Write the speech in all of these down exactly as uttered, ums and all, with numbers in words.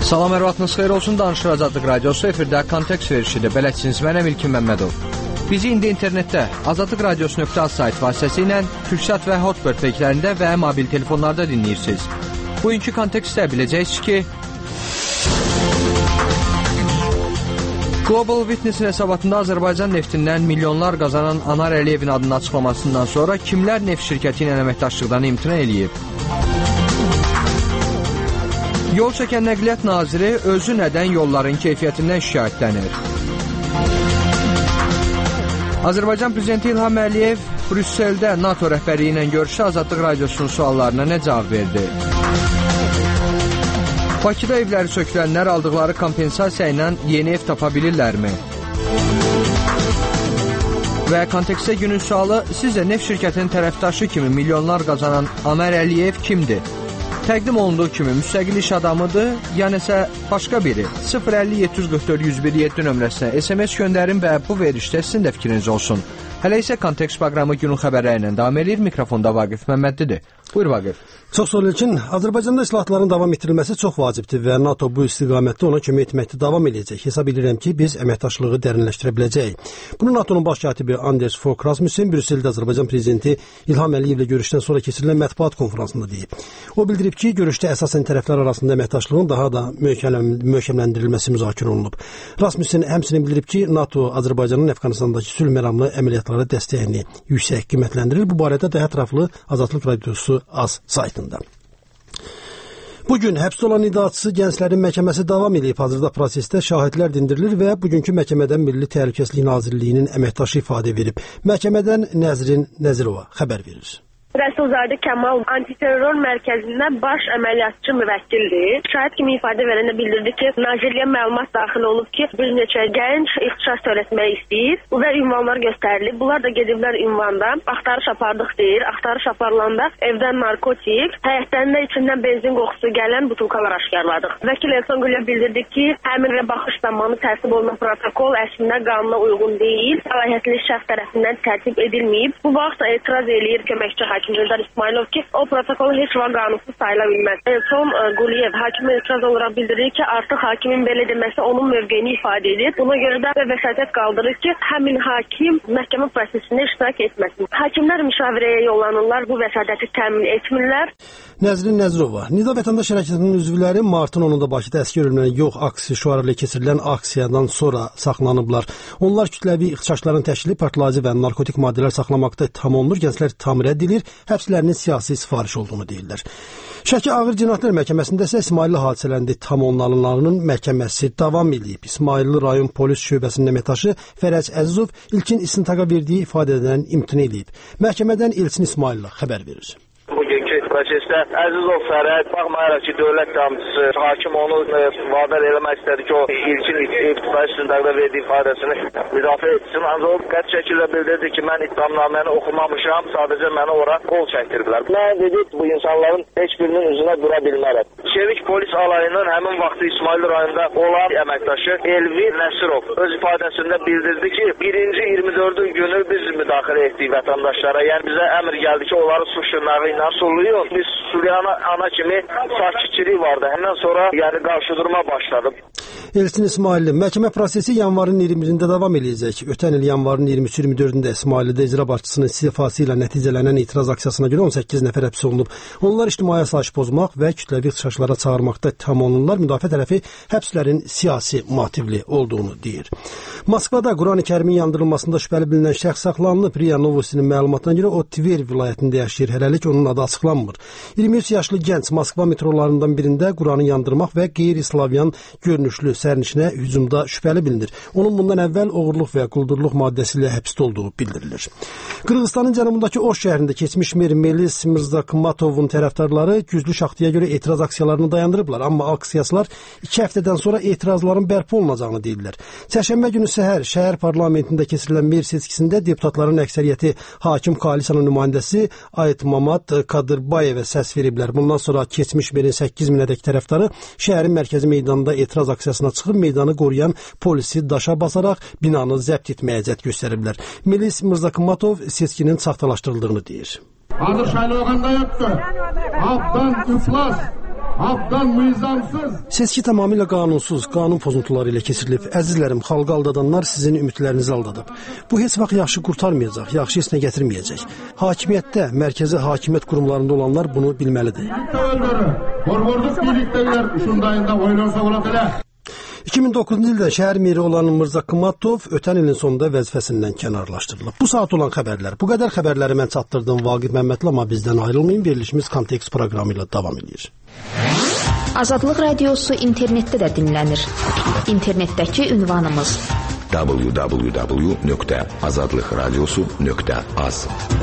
Salam, ərvatınız xeyir olsun. Danışır Azadlıq Radiosu efirdə kontekst verişidir. Bələdçiniz mənəm İlkin Məmmədov. Bizi indi internetdə azadlıq radiosu nöqtə az sayt vasitəsilə Türksat və Hotbird peyklərində və mobil telefonlarda dinləyirsiniz. Bugünkü kontekstdə biləcəksiniz ki, Global Witness-in hesabatında Azərbaycan neftindən milyonlar qazanan Anar Əliyevin adının açıqlamasından sonra kimlər neft şirkəti ilə əməkdaşlıqdan imtina eləyib? Yol çəkən Nəqliyyat Naziri özü nədən yolların keyfiyyətindən şikayətlənir? Azərbaycan Prezidenti İlham Əliyev Brüsseldə NATO rəhbərliyi ilə görüşdə Azadlıq Radiosunun suallarına nə cavab verdi? Bakıda evləri sökülənlər aldıqları kompensasiya ilə yeni ev tapa bilirlərmi? Və kontekstdə günün sualı, sizcə neft şirkətinin tərəfdaşı kimi milyonlar qazanan Anar Əliyev kimdir? Təqdim olunduğu kimi müstəqil iş adamıdır, yəni isə başqa biri. sıfır əlli yeddi yüz qırx dörd yüz bir yeddi nömrəsinə S M S göndərin və bu verişdə sizin də fikriniz olsun. Hələ isə kontekst proqramı günün xəbərləri ilə davam edir. Mikrofonda Vaqif Məmmədlidir. Buyur Vaqif. Çox sağ olun Elçin. Azərbaycanda islahatların davam etdirilməsi çox vacibdir və NATO bu istiqamətdə ona kömək etməkdə davam edəcək. Hesab edirəm ki, biz əməkdaşlığı dərinləşdirə biləcəyik. Bunu NATO'nun baş katibi Anders Fogh Rasmussen Brüsseldə Azərbaycan prezidenti İlham Əliyevlə görüşdən sonra keçirilən mətbuat konfransında deyib. O bildirib ki, görüşdə əsasən tərəflər arasında əməkdaşlığın daha da möhkəmləndirilməsi müzakirə olunub. Rasmussen həmçinin bildirib ki, NATO Azərbaycanın Əfqanistandakı sülh məramlı əməliyyatlara dəstəyini yüksək qiymətləndirir. Bu barədə daha ətraflı Azadlıq Radiosu az saytında. Bugün həbsdə olan idarəçisi gənclərin məhkəməsi davam edib. Hazırda prosesdə şahidlər dindirilir və bugünkü məhkəmədən Milli Təhlükəsizlik Nazirliyinin əməkdaşı ifadə verib. Məhkəmədən Nəzrin Nəzirova xəbər verir. Rəsulzadə Kəmal antiterror mərkəzində baş əməliyyatçı müvəkkildir. Şahid kimi ifadə verəndə bildirdi ki, Nazirliyə məlumat daxil olub ki, bir neçə gənc ixtişas törətmək istəyir və ünvanlar göstərilib. Bunlar da gediblər ünvanda. Axtarış apardıq deyir. Axtarış aparılanda evdən narkotik, həyətdən də içindən benzin qoxusu gələn butulkalar aşkarladıq. Vəkil Elson Gülya bildirdi ki, həmin və baxış zamanı tərtib olunan protokol əslində qanuna uyğun deyil. Səlahiyyətli şəxs tərəfindən tərtib edilməyib. Bu vaxt etiraz eləyir köməkçi hakim Eldar İsmailov ki, o protokol heç vaxt qanunsuz sayıla bilməz. Elson Quliyev hakimə etiraz olaraq bildirir ki, artıq hakimin belə deməsi onun mövqeyini ifadə edir. Buna görə də vəsatət qaldırır ki, həmin hakim məhkəmə prosesində iştirak etməsin. Hakimlər müşavirəyə yollanırlar, bu vəsatəti təmin etmirlər. Nəzrin Nəzirova, Nida Vətəndaş Hərəkatının üzvləri martın onunda Bakıda əskər ölümünə yox aksiya şüarı ilə keçirilən aksiyadan sonra saxlanıblar. Onlar kütləvi ixtişaşların təşkili, partlayıcı və narkotik maddələr saxlamaqda ittiham olunur, gənclər tamir edilir, həbslərinin siyasi sifariş olduğunu deyirlər. Şəki Ağır Cinayətlər Məhkəməsində isə İsmailli hadisələrində ittiham olunanların məhkəməsi davam edib. İsmailli rayon polis şöbəsinin əməkdaşı Fərəc Əzizov ilkin istintaqa verdiyi ifadədən imtina edib. Məhkəmədən Elçin İsmailli xəbər verir. Bugünkü prosesdə Əzizov Fərəd, baxmayaraq ki, dövlət damcısı, hakim onu vadar eləmək istədi ki, o ilkin ibtidai istintaqda verdiyi ifadəsini müdafiə etsin. Ancaq o qəti şəkildə bildirdi ki, mən ittihamnaməni oxumamışam, sadəcə mənə ora qol çəkdirdilər. Mən dedi, bu insanların heç birinin üzünə dura bilmərəm. Çevik polis alayının həmin vaxtı İsmail rayonunda olan əməkdaşı Elvir Nəsirov öz ifadəsində bildirdi ki, birinci iyirmi dördü günü biz müdaxilə etdik vətəndaşlara. Yəni bizə əmr gəldi ki, onları su şırnağı ilə suluyun. Biz suluyana ana kimi sakitçilik vardı. Həmdən sonra yəni qarşıdurma başladı. Elçin İsmailli, məhkəmə prosesi yanvarın iyirmi birində davam edəcək. Ötən il yanvarın iyirmi üç iyirmi dördündə İsmaillidə icra başçısının istifası ilə nəticələnən etiraz aksiyasına görə on səkkiz nəfər həbs olunub. Onlar ictimai asayiş pozmaq və kütləvi ixtişaşlara çağırmaqda ittiham olunurlar. Müdafiə tərəfi həbslərin siyasi motivli olduğunu deyir. Moskvada Quran-ı Kərimin yandırılmasında şübhəli bilinən şəxs saxlanılıb. RIA Novosinin məlumatına görə o Tver vilayətində yaşayır. Hələlik onun adı açıqlanmır. iyirmi üç yaşlı gənc Moskva metrolarından birində Quranı yandırmaq və qeyri-islavyan görünüşlü sərnişinə hücumda şübhəli bilinir. Onun bundan əvvəl oğurluq və quldurluq maddəsi ilə həbsdə olduğu bildirilir. Qırğızstanın cənubundakı Oş şəhərində keçmiş mer Melis Mirzakmatovun tərəfdarları güclü şaxtaya görə etiraz aksiyalarını dayandırıblar. Amma aksiyaçılar iki həftədən sonra etirazların bərpa olunacağını deyirlər. Çərşənbə günü səhər şəhər parlamentində keçirilən mer seçkisində deputatların əksəriyyəti hakim koalisiyanın nümayəndəsi Ayet Mamad Kadırbayevə səs veriblər. Bundan sonra keçmiş merin səkkiz minədək tərəfdarı şəhərin mərkəzi meydanında etiraz aksiyasına çıxıb meydanı qoruyan polisi daşa basaraq binanı zəbt etməyə cəhd göstəriblər. Melis Mirzakmatov seçkinin saxtalaşdırıldığını deyir. Hazır şaylı olğanda yoxdur. Altdan iflas. halktan nizamsız. Seçki tamamilə qanunsuz, qanun pozuntuları ilə keçirilib. Əzizlərim, xalqı aldadanlar sizin ümidlərinizi aldadıb. Bu heç vaxt yaxşı qurtarmayacaq, yaxşı heç nə gətirməyəcək. Hakimiyyətdə, mərkəzi hakimiyyət qurumlarında olanlar bunu bilməlidir. iki min doqquzuncu ildə şəhər meri olan Mirza Qımatov ötən ilin sonunda vəzifəsindən kənarlaşdırılıb. Bu saat olan xəbərlər, bu qədər xəbərləri mən çatdırdım Vaqif Məmmədli, amma bizdən ayrılmayın, verilişimiz Kontekst proqramı ilə davam edir. Azadlıq Radiosu internetdə də dinlənir. İnternetdəki ünvanımız w w w nöqtə azadlıq radiosu nöqtə az.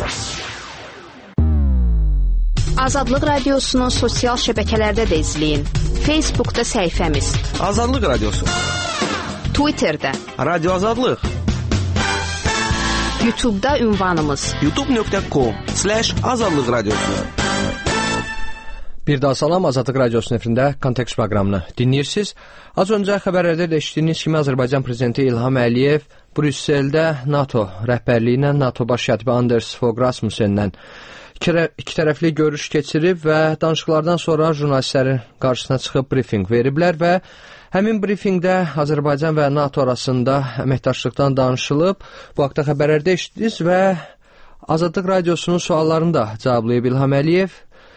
Azadlıq Radiosunu sosial şəbəkələrdə də izləyin. Facebookda səhifəmiz Azadlıq Radiosu, Twitterdə Radio Azadlıq, YouTube'da ünvanımız youtube nöqtə com slash azadlıq radiosu. Bir daha salam, Azadlıq Radiosunun efirində Kontekst proqramını dinləyirsiniz. Az öncə xəbərlərdə də eşitdiyiniz kimi Azərbaycan Prezidenti İlham Əliyev Brüsseldə NATO rəhbərliyi ilə NATO baş katibi Anders Fogh Rasmussenlə iki tərəfli görüş keçirib və danışıqlardan sonra jurnalistlərin qarşısına çıxıb brifinq veriblər və həmin brifinqdə Azərbaycan və NATO arasında əməkdaşlıqdan danışılıb. Bu haqda xəbərlərdə eşitdiniz və Azadlıq Radiosunun suallarını da cavablayıb İlham Əliyev.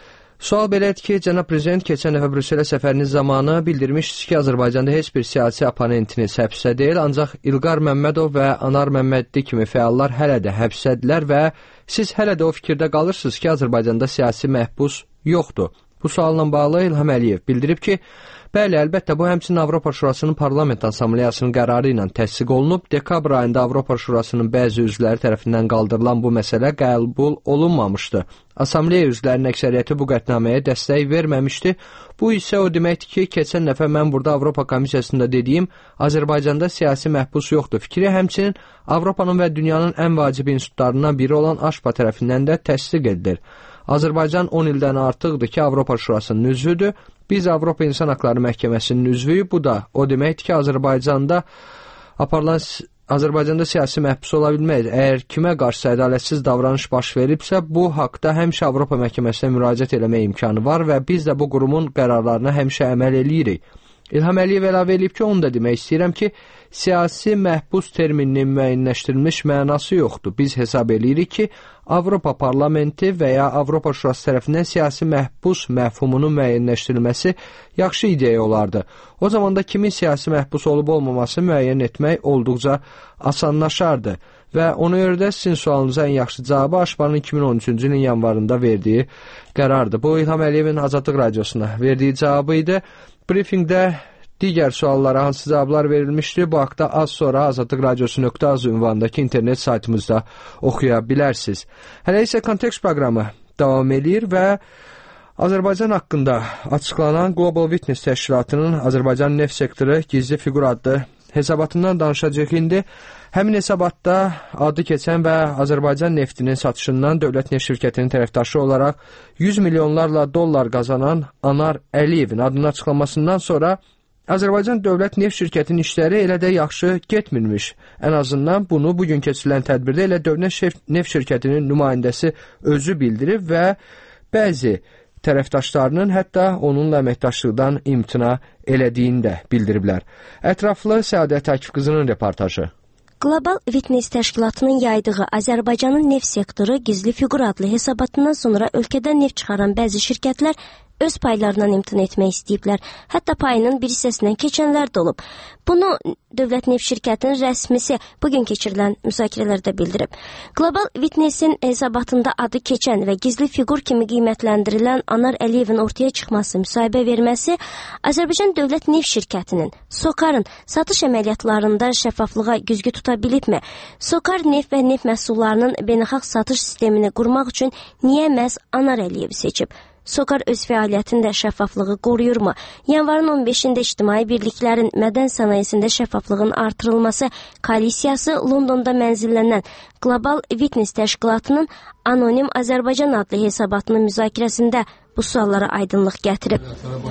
Sual belədir ki, cənab prezident keçən dəfə Brüsselə səfəriniz zamanı bildirmişsiniz ki, Azərbaycanda heç bir siyasi oponentiniz həbsdə deyil, ancaq İlqar Məmmədov və Anar Məmmədli kimi fəallar hələ də həbsdədirlər və siz hələ də o fikirdə qalırsınız ki, Azərbaycanda siyasi məhbus yoxdur. Bu sualla bağlı İlham Əliyev bildirib ki, bəli, əlbəttə bu həmçinin Avropa Şurasının Parlament Assambleyasının qərarı ilə təsdiq olunub. Dekabr ayında Avropa Şurasının bəzi üzvləri tərəfindən qaldırılan bu məsələ qəbul olunmamışdı. Assambleya üzvlərinin əksəriyyəti bu qətnaməyə dəstək verməmişdi. Bu isə o deməkdir ki, keçən dəfə mən burada Avropa Komissiyasında dediyim Azərbaycanda siyasi məhbus yoxdur fikri həmçinin Avropanın və dünyanın ən vacib institutlarından biri olan AŞPA tərəfindən də təsdiq edilir. Azərbaycan on ildən artıqdır ki, Avropa Şurasının üzvüdür. Biz Avropa İnsan Haqları Məhkəməsinin üzvüyük. Bu da o deməkdir ki, Azərbaycanda aparılan Azərbaycanda siyasi məhbus ola bilməz. Əgər kimə qarşı ədalətsiz davranış baş veribsə, bu haqda həmişə Avropa Məhkəməsinə müraciət eləmək imkanı var və biz də bu qurumun qərarlarına həmişə əməl eləyirik. İlham Əliyev əlavə edib ki, onu da demək istəyirəm ki, siyasi məhbus termininin müəyyənləşdirilmiş mənası yoxdur. Biz hesab eləyirik ki, Avropa Parlamenti və ya Avropa Şurası tərəfindən siyasi məhbus məfhumunun müəyyənləşdirilməsi yaxşı ideya olardı. O zaman da kimin siyasi məhbus olub olmaması müəyyən etmək olduqca asanlaşardı. Və ona görə də sizin sualınıza ən yaxşı cavabı AŞPA'nın iki min on üçüncü ilin yanvarında verdiyi qərardır. Bu İlham Əliyevin Azadlıq Radiosuna verdiyi cavabı idi. Briefingdə digər suallara hansı cavablar verilmişdir, bu haqda az sonra azadlıq radiosu nöqtə az ünvanındakı internet saytımızda oxuya bilərsiniz. Hələ isə Kontekst proqramı davam edir və Azərbaycan haqqında açıqlanan Global Witness təşkilatının Azərbaycan neft sektoru gizli fiqur adlı hesabatından danışacaq indi. Həmin hesabatda adı keçən və Azərbaycan neftinin satışından dövlət neft şirkətinin tərəfdaşı olaraq yüz milyonlarla dollar qazanan Anar Əliyevin adının açıqlamasından sonra Azərbaycan dövlət neft şirkətinin işləri elə də yaxşı getmirmiş. Ən azından bunu bugün keçirilən tədbirdə elə dövlət neft şirkətinin nümayəndəsi özü bildirib və bəzi tərəfdaşlarının hətta onunla əməkdaşlıqdan imtina elədiyini də bildiriblər. Ətraflı Səadət Akif qızının reportajı. Global Witness təşkilatının yaydığı Azərbaycanın neft sektoru gizli fiqur adlı hesabatından sonra ölkədən neft çıxaran bəzi şirkətlər öz paylarından imtina etmək istəyiblər. Hətta payının bir hissəsindən keçənlər də olub. Bunu Dövlət Neft Şirkətinin rəsmisi bugün keçirilən müzakirələrdə bildirib. Global Witness-in hesabatında adı keçən və gizli fiqur kimi qiymətləndirilən Anar Əliyevin ortaya çıxması, müsahibə verməsi Azərbaycan Dövlət Neft Şirkətinin, SOCAR-ın satış əməliyyatlarında şəffaflığa güzgü tuta bilibmi? SOCAR neft və neft məhsullarının beynəlxalq satış sistemini qurmaq üçün niyə məhz Anar Əliyevi seçib? SOCAR öz fəaliyyətində şəffaflığı qoruyurmu? Yanvarın on beşində İctimai Birliklərin mədən sənayesində şəffaflığın artırılması koalisiyası Londonda mənzillənən Global Witness təşkilatının Anonim Azərbaycan adlı hesabatının müzakirəsində bu suallara aydınlıq gətirib.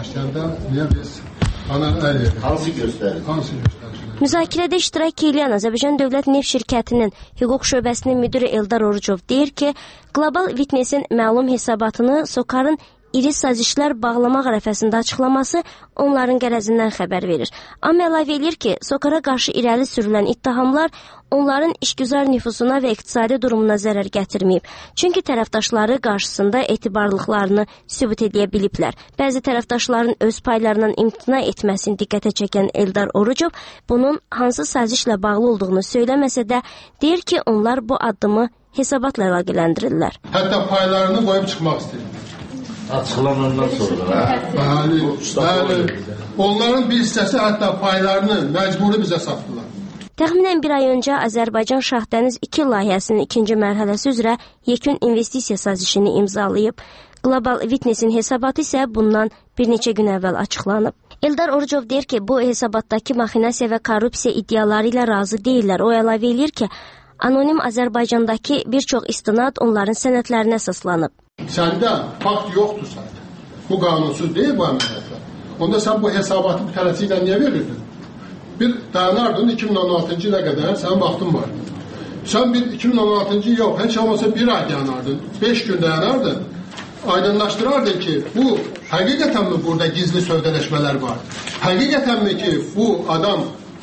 Hansı göstərir? Hansı göstərir? Müzakirədə iştirak edən Azərbaycan Dövlət Neft Şirkətinin hüquq şöbəsinin müdiri Eldar Orucov deyir ki, Global Witness-in məlum hesabatını SOCAR-ın iri sazişlər bağlamaq ərəfəsində açıqlaması onların qərəzindən xəbər verir. Amma əlavə edir ki, SOCAR-a qarşı irəli sürülən ittihamlar onların işgüzar nüfusuna və iqtisadi durumuna zərər gətirməyib. Çünki tərəfdaşları qarşısında etibarlıqlarını sübut edə biliblər. Bəzi tərəfdaşların öz paylarından imtina etməsini diqqətə çəkən Eldar Orucov bunun hansı sazişlə bağlı olduğunu söyləməsə də deyir ki, onlar bu addımı hesabatla əlaqələndirirlər. Hətta paylarını qoyub çıxmaq istəyirlər. Açıqlanandan sonra. Bəli, bəli. Onların bir hissəsi hətta paylarını məcburi bizə satdılar. Təxminən bir ay öncə Azərbaycan Şahdəniz iki layihəsinin ikinci mərhələsi üzrə yekun investisiya sazişini imzalayıb. Global Witness-in hesabatı isə bundan bir neçə gün əvvəl açıqlanıb. Eldar Orucov deyir ki, bu hesabatdakı maxinasiya və korrupsiya iddiaları ilə razı deyirlər. O əlavə edir ki, anonim Azərbaycandakı bir çox istinad onların sənədlərinə əsaslanıb. Səndə fakt yoxdursa, bu qanunsuz deyil bu əməliyyatlar. Onda sən bu hesabatı bir tələsiylə niyə verirdin? Bir dayanardın iki min on altıncı ilə qədər sənin vaxtın var. Sən bir iki min on altıncı yox, heç olmasa bir ay dayanardın, beş gün dayanardın. Aydınlaşdırardın ki, bu həqiqətən mi burada gizli sövdələşmələr var? Həqiqətən mi ki, bu adam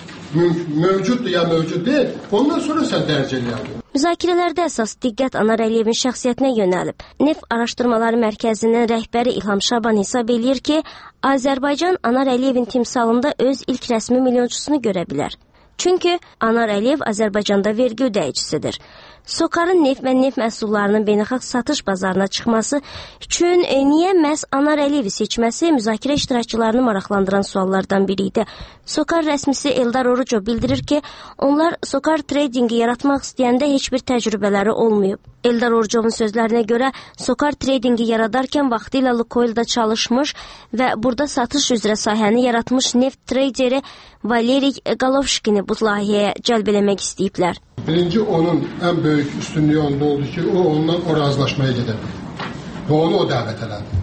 mövcuddur ya mövcud deyil, ondan sonra sən dərc eləyərdin. Müzakirələrdə əsas diqqət Anar Əliyevin şəxsiyyətinə yönəlib. Neft Araşdırmaları Mərkəzinin rəhbəri İlham Şaban hesab eləyir ki, Azərbaycan Anar Əliyevin timsalında öz ilk rəsmi milyonçusunu görə bilər. Çünki Anar Əliyev Azərbaycanda vergi ödəyicisidir. SOCAR-ın neft və neft məhsullarının beynəlxalq satış bazarına çıxması üçün e, niyə məhz Anar Əliyevi seçməsi müzakirə iştirakçılarını maraqlandıran suallardan biri idi. SOCAR rəsmisi Eldar Orucov bildirir ki, onlar SOCAR tradingi yaratmaq istəyəndə heç bir təcrübələri olmayıb. Eldar Orucovun sözlərinə görə SOCAR tradingi yaradarkən vaxtilə Lukoil'da çalışmış və burada satış üzrə sahəni yaratmış neft traderi Valeriy Galovşkini bu layihəyə cəlb eləmək istəyiblər. Birinci, onun ən böyük üstünlüyü onda oldu ki, o ondan o razılaşmaya gedə bilir. Və onu o dəvət elədi.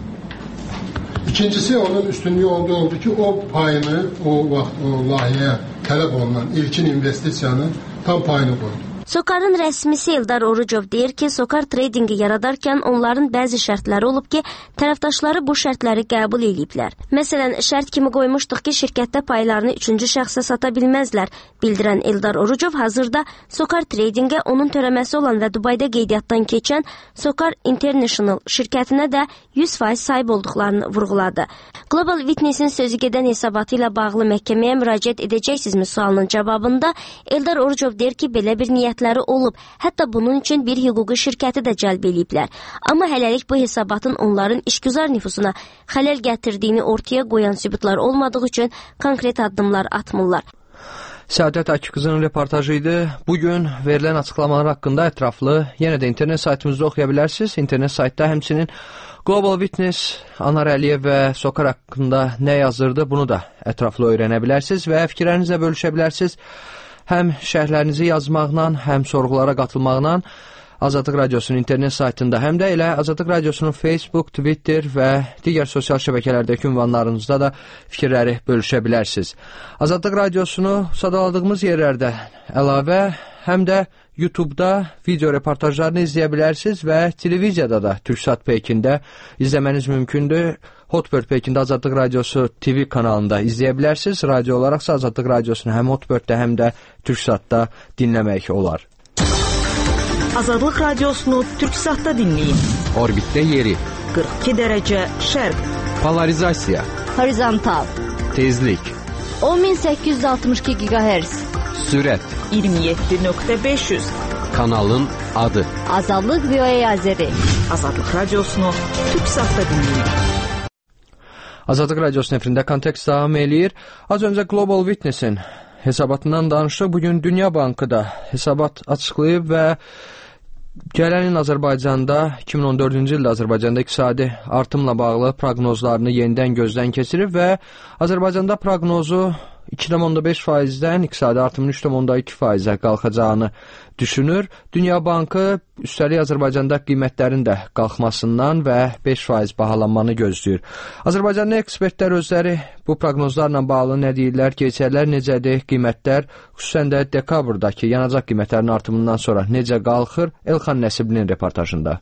İkincisi, onun üstünlüyü onda oldu ki, o payını, o vaxt o layihəyə tələb olunan ilkin investisiyanı tam payını qoydu. SOCAR-ın rəsmisi Eldar Orucov deyir ki, SOCAR tradingi yaradarkən onların bəzi şərtləri olub ki, tərəfdaşları bu şərtləri qəbul ediblər. Məsələn, şərt kimi qoymuşduq ki, şirkətdə paylarını üçüncü şəxsə sata bilməzlər, bildirən Eldar Orucov hazırda SOCAR tradingə onun törəməsi olan və Dubayda qeydiyyatdan keçən SOCAR International şirkətinə də yüz faiz sahib olduqlarını vurğuladı. Global Witness-in sözü gedən hesabatı ilə bağlı məhkəməyə müraciət edəcəksizmi sualının cavabında Eldar Orucov deyir ki, belə bir niyyətləri olub, hətta bunun üçün bir hüquqi şirkəti də cəlb ediblər. Amma hələlik bu hesabatın onların işgüzar nüfusuna xələl gətirdiyini ortaya qoyan sübutlar olmadığı üçün konkret addımlar atmırlar. Səadət Akqızının reportajı idi. Bugün verilən açıqlamalar haqqında ətraflı yenə də internet saytımızda oxuya bilərsiniz. İnternet saytda həmçinin Global Witness, Anar Əliyev və SOCAR haqqında nə yazırdı, bunu da ətraflı öyrənə bilərsiniz və fikirlərinizlə bölüşə bilərsiniz. Həm şərhlərinizi yazmaqla, həm sorğulara qatılmaqla Azadlıq Radiosunun internet saytında, həm də elə Azadlıq Radiosunun Facebook, Twitter və digər sosial şəbəkələrdəki ünvanlarınızda da fikirləri bölüşə bilərsiniz. Azadlıq Radiosunu sadaladığımız yerlərdə əlavə həm də YouTube'da video reportajlarını izləyə bilərsiniz və televiziyada da Türksat Pekində izləməniz mümkündür. Hotbird Pekində Azadlıq Radiosu T V kanalında izləyə bilərsiniz. Radio olaraqsa Azadlıq Radiosunu həm Hotbirddə, həm də Türksatda dinləmək olar. Azadlıq Radiosunu Türksatda dinləyin. Orbitdə yeri. qırx iki dərəcə şərq. Polarizasiya. Horizontal. Tezlik. on min səkkiz yüz altmış iki giqahertz. Sürət. iyirmi yeddi nöqtə beş yüz. Kanalın adı. Azadlıq V O A Azəri. Azadlıq Radiosunu Türksatda dinləyin. Azadlıq Radiosunun efirində kontekst davam eləyir. Az öncə Global Witness-in hesabatından danışdıq. Bugün Dünya Bankı da hesabat açıqlayıb və gələn il Azərbaycanda, iki min on dördüncü ildə Azərbaycanda iqtisadi artımla bağlı proqnozlarını yenidən gözdən keçirib və Azərbaycanda proqnozu iki nöqtə beş faizdən iqtisadi artımın üç nöqtə iki faizə qalxacağını düşünür. Dünya Bankı üstəlik Azərbaycanda qiymətlərin də qalxmasından və beş faiz bahalanmanı gözləyir. Azərbaycanlı ekspertlər özləri bu proqnozlarla bağlı nə deyirlər, keçərlər necədir, qiymətlər, xüsusən də dekabrdakı yanacaq qiymətlərinin artımından sonra necə qalxır? Elxan Nəsiblinin reportajında.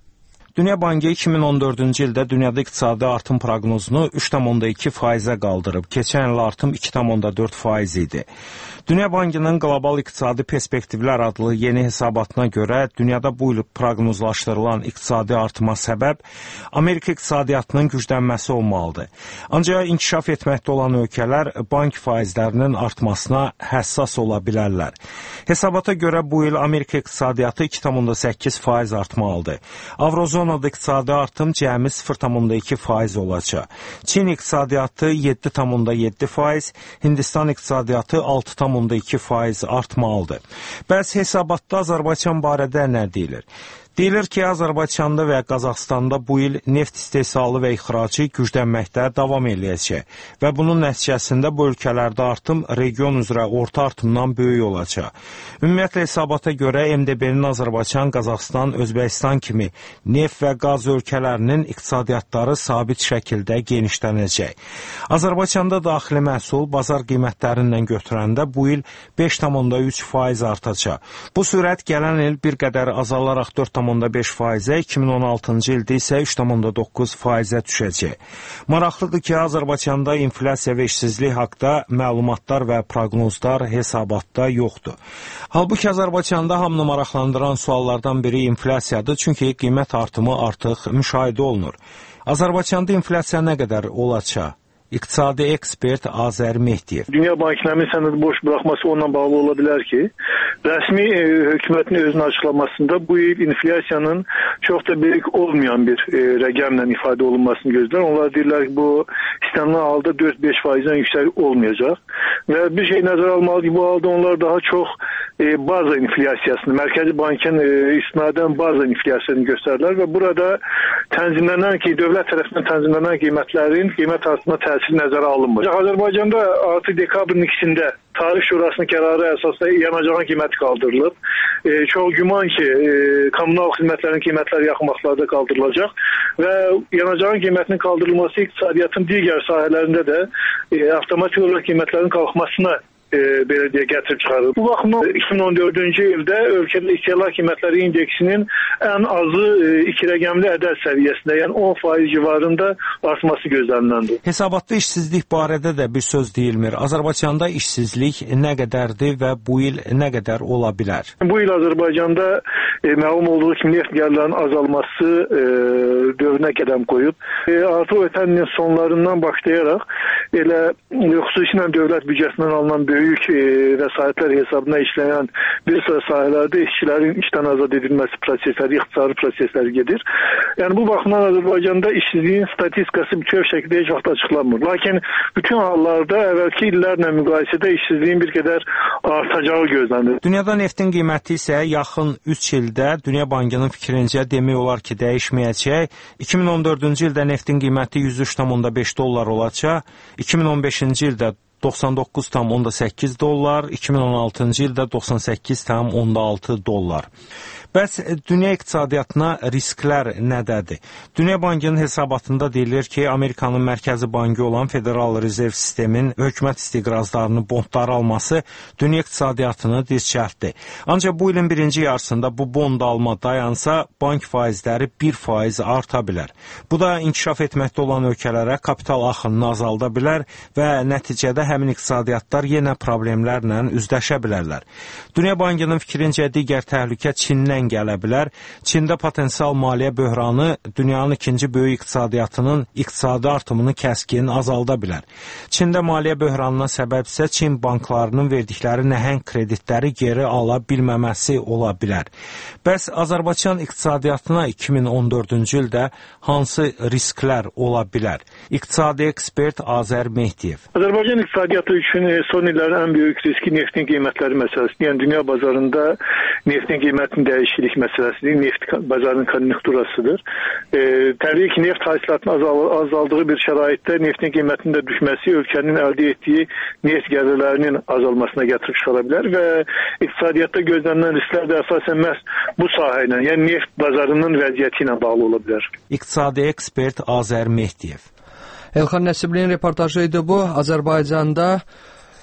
Dünya Bankı iki min on dördüncü ildə dünyada iqtisadi artım proqnozunu üç tam onda iki faizə qaldırıb. Keçən il artım iki tam onda dörd faiz idi. Dünya Bankının Qlobal İqtisadi Perspektivlər adlı yeni hesabatına görə dünyada bu il proqnozlaşdırılan iqtisadi artıma səbəb Amerika iqtisadiyyatının güclənməsi olmalıdır. Ancaq inkişaf etməkdə olan ölkələr bank faizlərinin artmasına həssas ola bilərlər. Hesabata görə bu il Amerika iqtisadiyyatı iki tam onda səkkiz faiz artmalıdır. Avrozonada iqtisadi artım cəmi sıfır tam onda iki faiz olacaq. Çin iqtisadiyyatı yeddi tam onda yeddi faiz, Hindistan iqtisadiyyatı altı tam onda iki faiz artmalıdır. Bəs hesabatda Azərbaycan barədə nə deyilir? Deyilir ki, Azərbaycanda və Qazaxstanda bu il neft istehsalı və ixracı güclənməkdə davam eləyəcək və bunun nəticəsində bu ölkələrdə artım region üzrə orta artımdan böyük olacaq. Ümumiyyətlə hesabata görə M D B-nin Azərbaycan, Qazaxstan, Özbəkistan kimi neft və qaz ölkələrinin iqtisadiyyatları sabit şəkildə genişlənəcək. Azərbaycanda daxili məhsul bazar qiymətlərindən götürəndə bu il beş tam onda üç faiz artacaq. Bu sürət gələn il bir qədər azalaraq dörd tam onda beş faizə, iki min on altıncı ildə isə üç tam onda doqquz faizə düşəcək. Maraqlıdır ki, Azərbaycanda inflyasiya və işsizlik haqda məlumatlar və proqnozlar hesabatda yoxdur. Halbuki Azərbaycanda hamını maraqlandıran suallardan biri inflyasiyadır, çünki qiymət artımı artıq müşahidə olunur. Azərbaycanda inflyasiya nə qədər olacaq? İqtisadi ekspert Azər Mehdiyev. Dünya Bankının sənədi boş buraxması onunla bağlı ola bilər ki, rəsmi e, hökumətin özünün açıqlamasında bu il inflyasiyanın çox da böyük olmayan bir e, rəqəmlə ifadə olunmasını gözlər. Onlar deyirlər ki, bu istənilən halda dörd beş faizdən yüksək olmayacaq. Və bir şey nəzərə almalı ki, bu halda onlar daha çox e, baza inflyasiyasını, Mərkəzi Bankın e, istinadən baza inflyasiyasını göstərirlər və burada tənzimlənən ki, dövlət tərəfindən tənzimlənən qiymətlərin qiymət artımına təsiri nəzərə alınmır. Azərbaycanda artı dekabrın ikisində Tarif Şurasının qərarı əsasında yanacağın qiyməti qaldırılıb. E, çox güman ki, e, kommunal xidmətlərin qiymətləri yaxın vaxtlarda qaldırılacaq və yanacağın qiymətinin qaldırılması iqtisadiyyatın digər sahələrində də e, avtomatik olaraq qiymətlərin qalxmasına e, belə deyə gətirib çıxarır. Bu baxımdan iki min on dördüncü ildə ölkədə istehlak qiymətləri indeksinin ən azı e, iki rəqəmli ədəd səviyyəsində, yəni on faiz civarında artması gözləniləndir. Hesabatda işsizlik barədə də bir söz deyilmir. Azərbaycanda işsizlik nə qədərdir və bu il nə qədər ola bilər? Bu il Azərbaycanda e, məlum olduğu kimi neft gəlirlərinin azalması e, dövrünə qədəm qoyub. E, artıq ötən ilin sonlarından başlayaraq elə xüsusilə dövlət büdcəsindən alınan böyük e, vəsaitlər hesabına işləyən bir sıra sahələrdə işçilərin işdən azad edilməsi prosesləri, iqtisadi prosesləri gedir. Yəni bu baxımdan Azərbaycanda işsizliyin statistikası bütöv şəkildə heç vaxt açıqlanmır. Lakin bütün hallarda əvvəlki illərlə müqayisədə işsizliyin bir qədər artacağı gözlənilir. Dünyada neftin qiyməti isə yaxın üç ildə Dünya Bankının fikrincə demək olar ki, dəyişməyəcək. iki min on dördüncü ildə neftin qiyməti yüz üç tam onda beş dollar olacaq. iki min on beşinci ildə doxsan doqquz tam onda səkkiz dollar, iki min on altıncı ildə doxsan səkkiz tam onda altı dollar. Bəs dünya iqtisadiyyatına risklər nədədir? Dünya Bankının hesabatında deyilir ki, Amerikanın mərkəzi bankı olan Federal Rezerv Sistemin hökumət istiqrazlarını, bondları alması dünya iqtisadiyyatını dirçəltdi. Ancaq bu ilin birinci yarısında bu bond alma dayansa, bank faizləri bir faiz arta bilər. Bu da inkişaf etməkdə olan ölkələrə kapital axınını azalda bilər və nəticədə həmin iqtisadiyyatlar yenə problemlərlə üzləşə bilərlər. Dünya Bankının fikrincə digər təhlükə Çindən gələ bilər. Çində potensial maliyyə böhranı dünyanın ikinci böyük iqtisadiyyatının iqtisadi artımını kəskin azalda bilər. Çində maliyyə böhranına səbəb isə Çin banklarının verdikləri nəhəng kreditləri geri ala bilməməsi ola bilər. Bəs Azərbaycan iqtisadiyyatına iki min on dördüncü ildə hansı risklər ola bilər? İqtisadi ekspert Azər Mehdiyev. Azərbaycan iqtisadiyyatı üçün son illərin ən böyük riski neftin qiymətləri məsələsidir. Yəni dünya bazarında neftin qiymətinin dəyişiklik məsələsidir. Neft bazarının konjunkturasıdır. E, təbii ki, neft hasilatının azal, azaldığı bir şəraitdə neftin qiymətinin də düşməsi ölkənin əldə etdiyi neft gəlirlərinin azalmasına gətirib çıxara bilər və iqtisadiyyatda gözlənilən risklər də əsasən məhz bu sahə ilə, yəni neft bazarının vəziyyəti ilə bağlı ola bilər. İqtisadi ekspert Azər Mehdiyev. Elxan Nəsiblinin reportajı idi bu. Azərbaycanda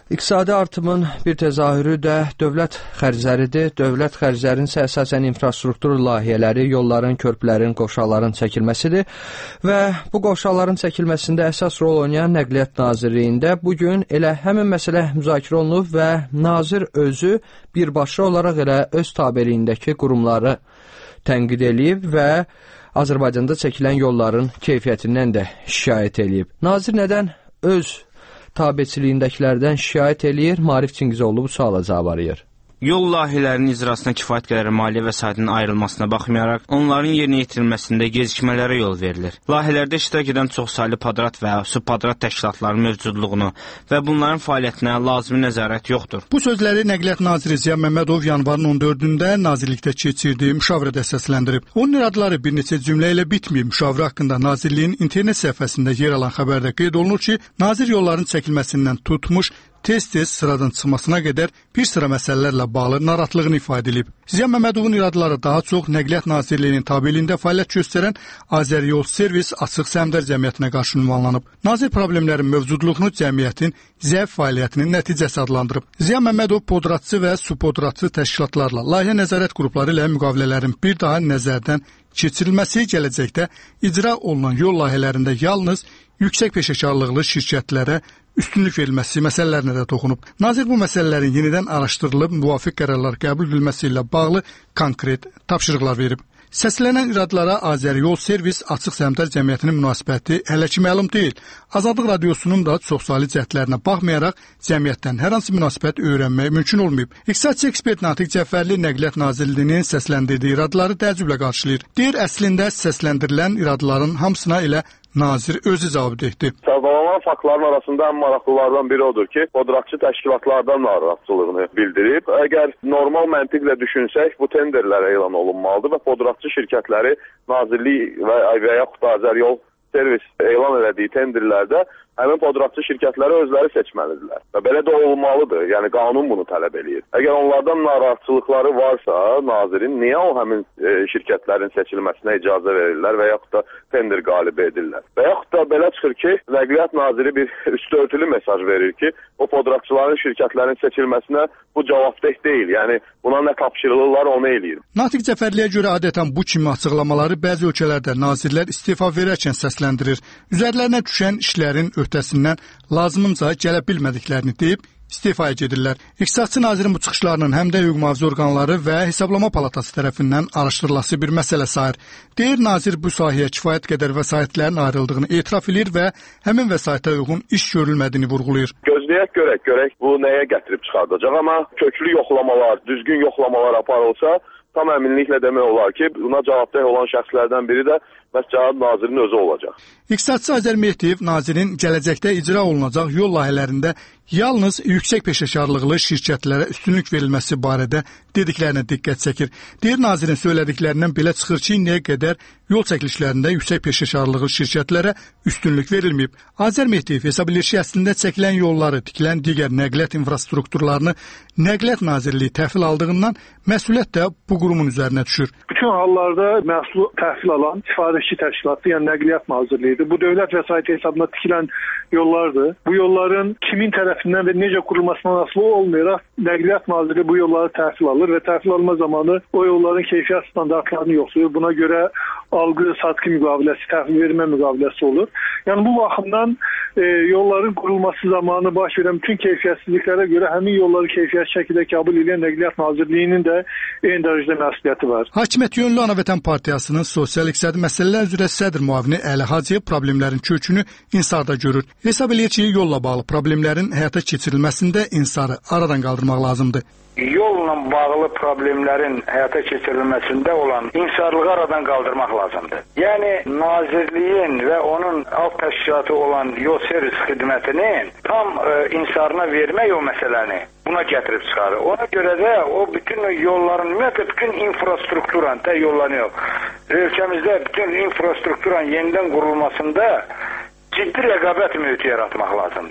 İqtisadi artımın bir təzahürü də dövlət xərcləridir. Dövlət xərclərinin isə əsasən infrastruktur layihələri, yolların, körpülərin, qovşaqların çəkilməsidir və bu qovşaqların çəkilməsində əsas rol oynayan Nəqliyyat Nazirliyində bugün elə həmin məsələ müzakirə olunub və nazir özü birbaşa olaraq elə öz tabeliyindəki qurumları tənqid edib və Azərbaycanda çəkilən yolların keyfiyyətindən də şikayət edib. Nazir nədən öz tabeçiliyindəkilərdən şikayət eləyir? Maarif Çingizoğlu bu suala cavab arayır. Yol layihələrinin icrasına kifayət qədər maliyyə vəsaitinin ayrılmasına baxmayaraq, onların yerinə yetirilməsində gecikmələrə yol verilir. Layihələrdə iştirak edən çoxsaylı padrat və subpadrat təşkilatlarının mövcudluğunu və bunların fəaliyyətinə lazımi nəzarət yoxdur. Bu sözləri Nəqliyyat Naziri Ziya Məmmədov yanvarın on dördündə nazirlikdə keçirdiyi müşavirədə səsləndirib. Onun iradları bir neçə cümlə ilə bitməyib. Müşavirə haqqında Nazirliyin internet səhifəsində yer alan xəbərdə qeyd olunur ki, nazir yolların çəkilməsindən tutmuş tez-tez sıradan çıxmasına qədər bir sıra məsələlərlə bağlı narahatlığını ifadə edib. Ziya Məmmədovun iradları daha çox Nəqliyyat Nazirliyinin tabeliyində fəaliyyət göstərən Azəryol Servis Açıq Səhmdar Cəmiyyətinə qarşı ünvanlanıb. Nazir problemlərin mövcudluğunu cəmiyyətin zəif fəaliyyətinin nəticəsi adlandırıb. Ziya Məmmədov podratçı və subpodratçı təşkilatlarla, layihə nəzarət qrupları ilə müqavilələrin bir daha nəzərdən keçirilməsi, gələcəkdə icra olunan yol layihələrində yalnız yüksək peşəkarlıqlı şirkətlərə üstünlük verilməsi məsələlərinə də toxunub. Nazir bu məsələlərin yenidən araşdırılıb, müvafiq qərarlar qəbul edilməsi ilə bağlı konkret tapşırıqlar verib. Səslənən iradlara Azəryol Servis Açıq Səhmdar Cəmiyyətinin münasibəti hələ ki məlum deyil. Azadlıq Radiosunun da çoxsaylı cəhdlərinə baxmayaraq cəmiyyətdən hər hansı münasibət öyrənmək mümkün olmayıb. İqtisadçı ekspert Natiq Cəfərli Nəqliyyat Nazirliyinin səsləndirdiyi iradları təəccüblə qarşılayır. Deyir, əslində səsləndirilən iradların hamısına elə nazir özü cavabdehdir. Sağlanan faktların arasında ən maraqlılardan biri odur ki, podratçı təşkilatlardan narahatçılığını bildirib. Əgər normal məntiqlə düşünsək, bu tenderlər elan olunmalıdır və podratçı şirkətləri Nazirlik və, və yaxud da Azəryol Servis elan elədiyi tenderlərdə həmin podratçı şirkətləri özləri seçməlidirlər. Və belə də olmalıdır. Yəni qanun bunu tələb eləyir. Əgər onlardan narahatçılıqları varsa, nazirin niyə o həmin e, şirkətlərin seçilməsinə icazə verirlər və yaxud da tender qalibi edirlər? Və yaxud da belə çıxır ki, Nəqliyyat Naziri bir üstörtülü mesaj verir ki, o podratçıların şirkətlərin seçilməsinə bu cavabdeh deyil. Yəni buna nə tapşırılırlar, onu eləyir. Natiq Cəfərliyə görə adətən bu kimi açıqlamaları bəzi ölkələrdə nazirlər istefa verərkən səsləndirir. Üzərlərinə düşən işlərin öhdəsindən lazımınca gələ bilmədiklərini deyib istifaya gedirlər. İqtisadçı nazirin bu çıxışlarının həm də hüquq mühafizə orqanları və Hesablama Palatası tərəfindən araşdırılması bir məsələ sayır. Deyir, nazir bu sahəyə kifayət qədər vəsaitlərin ayrıldığını etiraf edir və həmin vəsaitə uyğun iş görülmədiyini vurğulayır. Gözləyək görək, görək bu nəyə gətirib çıxardacaq, amma köklü yoxlamalar, düzgün yoxlamalar aparılsa, tam əminliklə demək olar ki, buna cavabdeh olan şəxslərdən biri də məhz cənab nazirin özü olacaq. İqtisadçı Azər Mehdiyev nazirin gələcəkdə icra olunacaq yol layihələrində yalnız yüksək peşəkarlıqlı şirkətlərə üstünlük verilməsi barədə dediklərinə diqqət çəkir. Deyir, nazirin söylədiklərindən belə çıxır ki, indiyə qədər yol çəkilişlərində yüksək peşəkarlıqlı şirkətlərə üstünlük verilməyib. Azər Mehdiyev hesab edir ki, əslində çəkilən yolları, tikilən digər nəqliyyat infrastrukturlarını Nəqliyyat Nazirliyi təhvil aldığından məsuliyyət də bu qurumun üzərinə düşür. Bütün hallarda məhsulu təhvil alan sifarişçi təşkilatı, yəni Nəqliyyat Nazirliyidir. Bu dövlət vəsaiti hesabına tikilən yollardır. Bu yolların kimin tərəfindən və necə qurulmasından asılı olmayaraq Nəqliyyat Nazirliyi bu yolları təhvil alır və təhvil alma zamanı o yolların keyfiyyət standartlarını yoxlayır. Buna görə algı, satqı müqaviləsi, təhvil vermə müqaviləsi olur. Yəni bu baxımdan e, yolların qurulması zamanı baş verən bütün keyfiyyətsizliklərə görə həmin yolları keyfiyyət şəkildə qəbul edən Nəqliyyat Nazirliyinin də eyni dərəcədə məsuliyyəti var. Hakimiyyət yönlü Ana Vətən Partiyasının sosial-iqtisadi məsələlər üzrə sədr müavini Əli Hacıyev problemlərin kökünü İnsarda görür. Hesab edir ki, yolla bağlı problemlərin həyata keçirilməsində İnsarı aradan qaldırmaq lazımdır. Yolla bağlı problemlərin həyata keçirilməsində olan insarlığı aradan qaldırmaq lazımdır. Yəni Nazirliyin və onun alt təşkilatı olan yol servis xidmətinin tam e, insarına vermək o məsələni buna gətirib çıxarır. Ona görə də o bütün yolların, ümumiyyətlə bütün infrastrukturan da yollanıyor. Ölkəmizdə bütün infrastrukturan yenidən qurulmasında ciddi rəqabət mühiti yaratmaq lazımdır.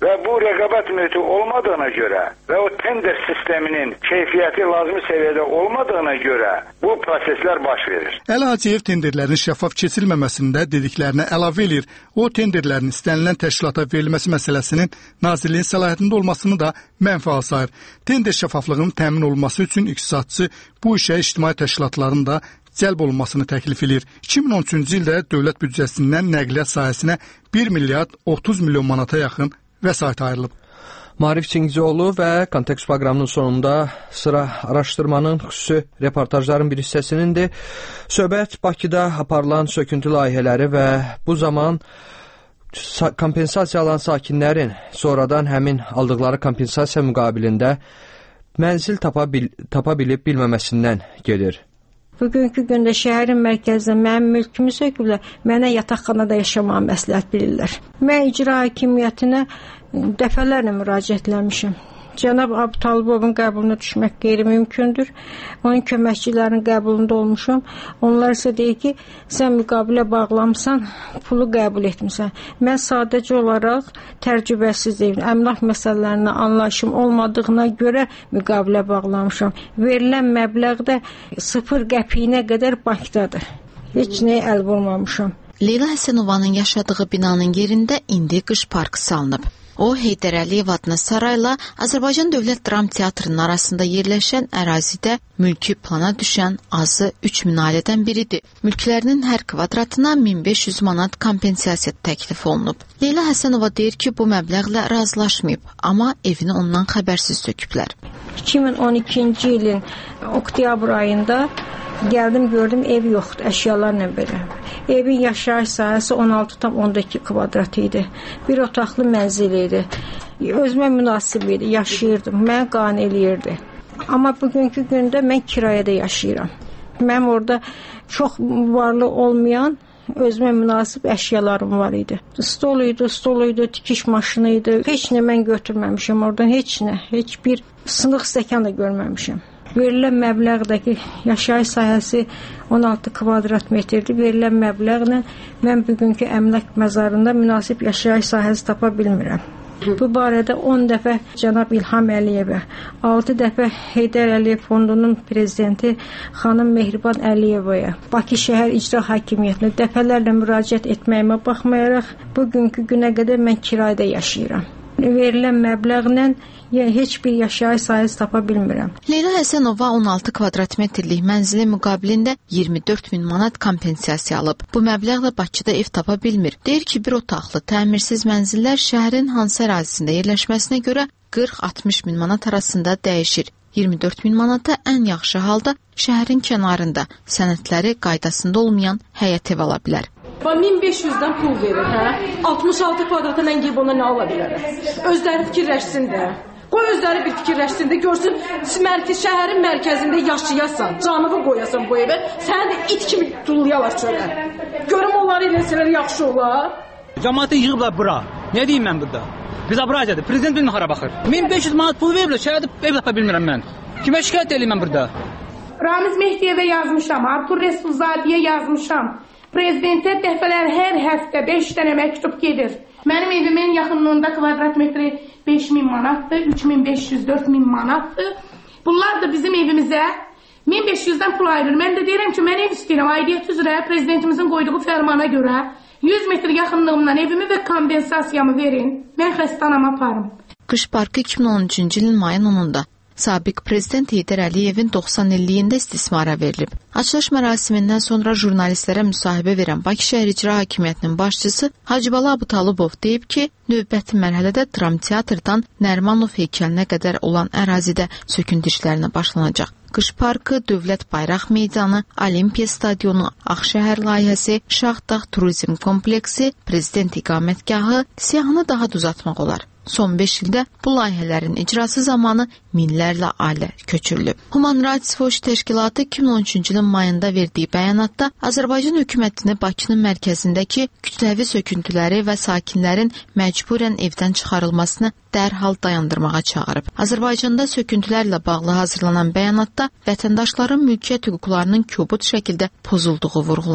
və bu rəqabət mühiti olmadığına görə və o tender sisteminin keyfiyyəti lazımi səviyyədə olmadığına görə bu proseslər baş verir. Əli Hacıyev tenderlərin şəffaf keçirilməməsində dediklərinə əlavə edir. O tenderlərin istənilən təşkilata verilməsi məsələsinin Nazirliyin səlahiyyətində olmasını da mənfi hal sayır. Tender şəffaflığının təmin olunması üçün iqtisadçı bu işə ictimai təşkilatların da cəlb olunmasını təklif edir. iki min on üçüncü ildə dövlət büdcəsindən nəqliyyat sahəsinə bir milyard otuz milyon manata yaxın vəsait ayrılıb. Maarif Çingizioğlu və Kontekst proqramının sonunda sıra araşdırmanın xüsusi reportajların bir hissəsinindir. Söhbət Bakıda aparılan söküntü layihələri və bu zaman kompensasiya alan sakinlərin sonradan həmin aldıqları kompensasiya müqabilində mənzil tapa, bil tapa bilib bilməməsindən gedir. Bugünkü gündə şəhərin mərkəzində mənim mülkümü söküblər, mənə yataqxanada yaşamağı məsləhət bilirlər. Mən icra hakimiyyətinə dəfələrlə müraciət etmişəm. Cənab Abutalıbovun qəbuluna düşmək qeyri-mümkündür. Onun köməkçilərinin qəbulunda olmuşam. Onlar isə deyir ki, sən müqabilə bağlamısan, pulu qəbul etmirsən. Mən sadəcə olaraq təcrübəsiz deyim. Əmlak məsələlərinə anlayışım olmadığına görə müqabilə bağlamışam. Verilən məbləğ də sıfır qəpiyinə qədər bankdadır. Heç nəyə əl vurmamışam. Leyla Həsənovanın yaşadığı binanın yerində indi qış parkı salınıb. O, Heydər Əliyev adına sarayla Azərbaycan Dövlət Dram Teatrının arasında yerləşən ərazidə mülki plana düşən azı üç min ailədən biridir. Mülklərinin hər kvadratına min beş yüz manat kompensasiya təklif olunub. Leyla Həsənova deyir ki, bu məbləğlə razılaşmayıb, amma evini ondan xəbərsiz söküblər. iki min on ikinci ilin oktyabr ayında gəldim, gördüm, ev yoxdur, əşyalarla belə. Evin yaşayış sahəsi on altı tam on iki kvadrat idi. Bir otaqlı mənzil idi. Özümə münasib idi, yaşayırdım, mən qane eləyirdi. Amma bugünkü gündə mən kirayədə yaşayıram. Mənim orada çox varlı olmayan, özümə münasib əşyalarım var idi. Stol idi, stol idi, tikiş maşını idi. Heç nə mən götürməmişəm oradan, heç nə. Heç bir sınıq stəkan da görməmişəm. Verilən məbləğdəki yaşayış sahəsi on altı kvadrat metrdir. Verilən məbləğlə mən bugünkü əmlak məzarında münasib yaşayış sahəsi tapa bilmirəm. Bu barədə on dəfə cənab İlham Əliyevə, altı dəfə Heydər Əliyev Fondunun prezidenti xanım Mehriban Əliyevaya, Bakı şəhər icra hakimiyyətinə dəfələrlə müraciət etməyimə baxmayaraq, bugünkü günə qədər mən kirayədə yaşayıram. Verilən məbləğlə yəni heç bir yaşayış sahəsi tapa bilmirəm. Leyla Həsənova on altı kvadrat metrlik mənzili müqabilində iyirmi dörd min manat kompensasiya alıb. Bu məbləğlə Bakıda ev tapa bilmir. Deyir ki, bir otaqlı təmirsiz mənzillər şəhərin hansı ərazisində yerləşməsinə görə qırx altmış min manat arasında dəyişir. iyirmi dörd min manata ən yaxşı halda şəhərin kənarında sənədləri qaydasında olmayan həyət ev ala bilər. min beş yüzdən pul verir, hə? altmış altı kvadrata mən geyib ona nə ala bilərəm? Özləri fikirləşsin də. Qoy özləri bir fikirləşsin də, görsün, mərkəz, şəhərin mərkəzində yaşayasan, canını qoyasan bu evə, səni də it kimi tullayalar çölə. Görüm onları eləsələr yaxşı olar. Cəmaatı yığıblar bura. Nə deyim mən burada? Bizə buracədir, prezident bilmə hara baxır. min beş yüz manat pul veriblər, şəhərdə ev tapa bilmirəm mən. Kimə şikayət edeyim mən burada? Ramiz Mehdiyevə yazmışam, Artur Resulzadiyə yazmışam. Prezidentə dəfələr hər həftə beş dənə məktub gedir. Mənim evimin yaxınlığında kvadrat metri beş min manatdır, üç min beş yüz dörd min manatdır. Bunlar da bizim evimizə min beş yüzdən pul ayırır. Mən də deyirəm ki, mən ev istəyirəm. Aidiyyət üzrə prezidentimizin qoyduğu fərmana görə yüz metr yaxınlığımdan evimi və kompensasiyamı verin. Mən xəstənamı aparım. Qış parkı iki min on üçüncü ilin mayın onunda sabiq prezident Heydər Əliyevin doxsan illiyində istismara verilib. Açılış mərasimindən sonra jurnalistlərə müsahibə verən Bakı şəhər icra hakimiyyətinin başçısı Hacıbala Abutalıbov deyib ki, növbəti mərhələdə Dram Teatrdan Nərimanov heykəlinə qədər olan ərazidə söküntü işlərinə başlanacaq. Qış parkı, Dövlət Bayraq Meydanı, Olimpiya stadionu, Ağşəhər layihəsi, Şahdağ turizm kompleksi, prezident iqamətgahı, siyahını daha da uzatmaq olar. Son beş ildə bu layihələrin icrası zamanı minlərlə ailə köçürülüb. Human Rights Watch təşkilatı iki min on üçüncü ilin mayında verdiyi bəyanatda Azərbaycan hökumətini Bakının mərkəzindəki kütləvi söküntüləri və sakinlərin məcburən evdən çıxarılmasını dərhal dayandırmağa çağırıb. Azərbaycanda söküntülərlə bağlı hazırlanan bəyanatda vətəndaşların mülkiyyət hüquqlarının kobud şəkildə pozulduğu vurğulanıb.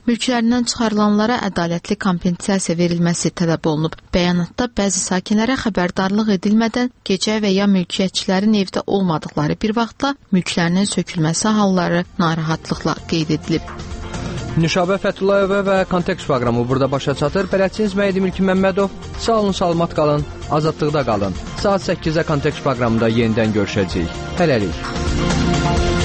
Mülklərindən çıxarılanlara ədalətli kompensasiya verilməsi tələb olunub. Bəyanatda bəzi sakinlərə xəbərdarlıq edilmədən gecə və ya mülkiyyətçilərin evdə olmadıkları bir vaxtda mülklərinin sökülməsi halları narahatlıqla qeyd edilib. Nüşabə Fətullayeva və Kontekst proqramı burada başa çatır. Bələdçiniz Məhdi Mülki Məmmədov. Sağ olun, salamat qalın, azadlıqda qalın. Saat səkkizdə Kontekst proqramında yenidən görüşəcəyik. Hələlik.